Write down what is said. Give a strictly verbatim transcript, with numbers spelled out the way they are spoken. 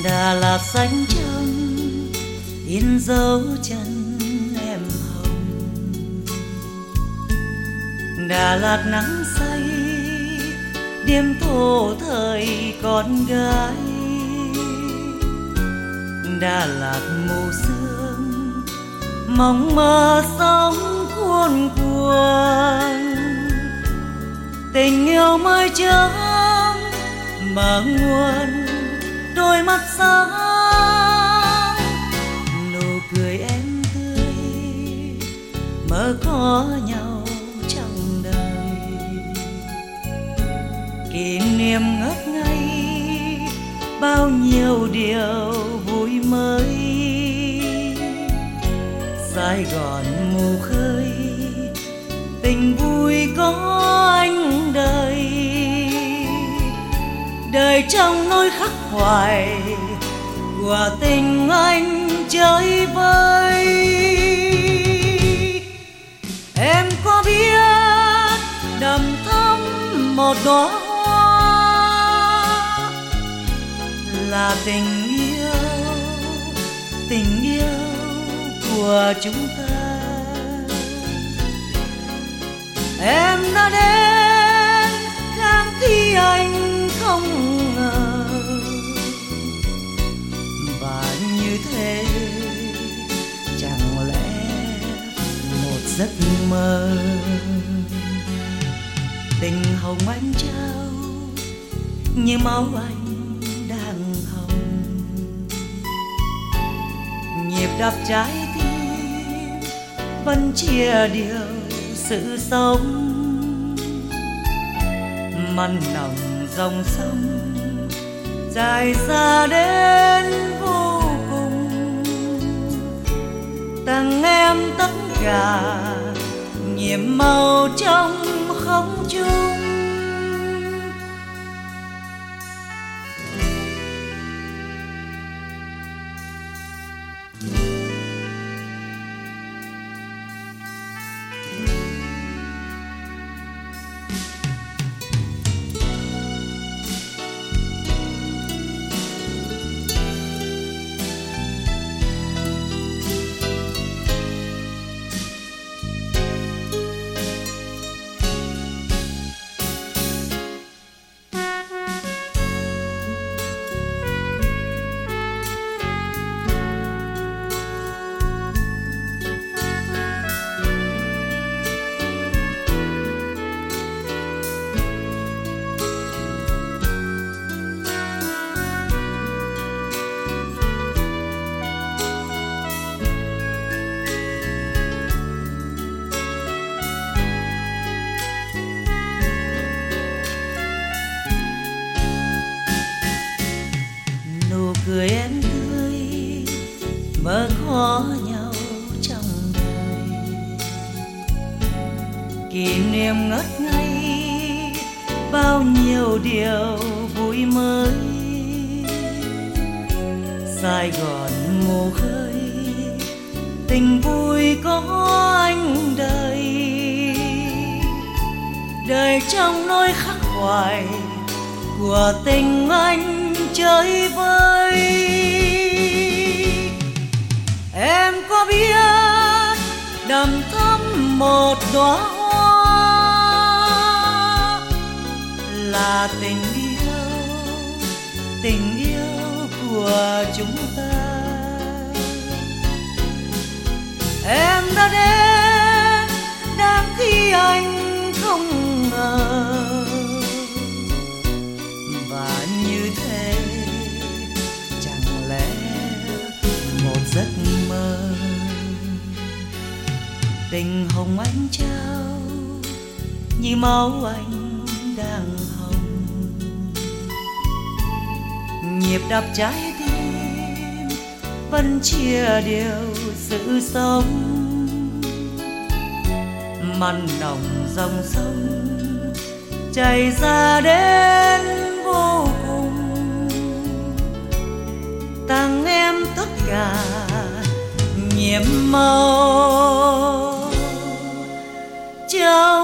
Đà Lạt xanh trong in dấu chân em hồng. Đà Lạt nắng say đêm thổ thời con gái. Đà Lạt mù sương mong mơ sóng cuồn cuộn. Tình yêu mới chớm mở nguồn đôi mắt sáng. Nụ cười em tươi mơ có nhau trong đời. Kỷ niệm ngất ngây bao nhiêu điều vui mới. Sài Gòn mù khơi tình vui có anh đời. Đời trong nỗi khắc khoải của tình anh chơi vơi. Em có biết đầm thắm một đóa hoa là tình yêu, tình yêu của chúng ta. Em đã đến khám khi anh không ngờ, và như thế chẳng lẽ một giấc mơ. Tình hồng anh trao như máu anh đang hồng. Nhịp đập trái tim vẫn chia điều sự sống. Mặn nồng dòng sông dài xa đến vô cùng. Tặng em tất cả nhiệm màu trong không trung. Cười em tươi mơ có nhau trong đời. Kỷ niệm ngất ngây bao nhiêu điều vui mới. Sài Gòn mù khơi tình vui có anh đời. Đời trong nỗi khắc khoải của tình anh chơi vơi. Em có biết đầm thắm một đóa hoa là tình yêu, tình yêu của chúng ta. Em đã đến đang khi anh không ngờ, và như thế chẳng lẽ một giấc mơ. Tình hồng anh trao như máu anh đang hồng. Nhịp đập trái tim vẫn chia điều sự sống. Mặn nồng dòng sông chảy ra đến vô cùng. Tặng em tất cả nhiệm màu trong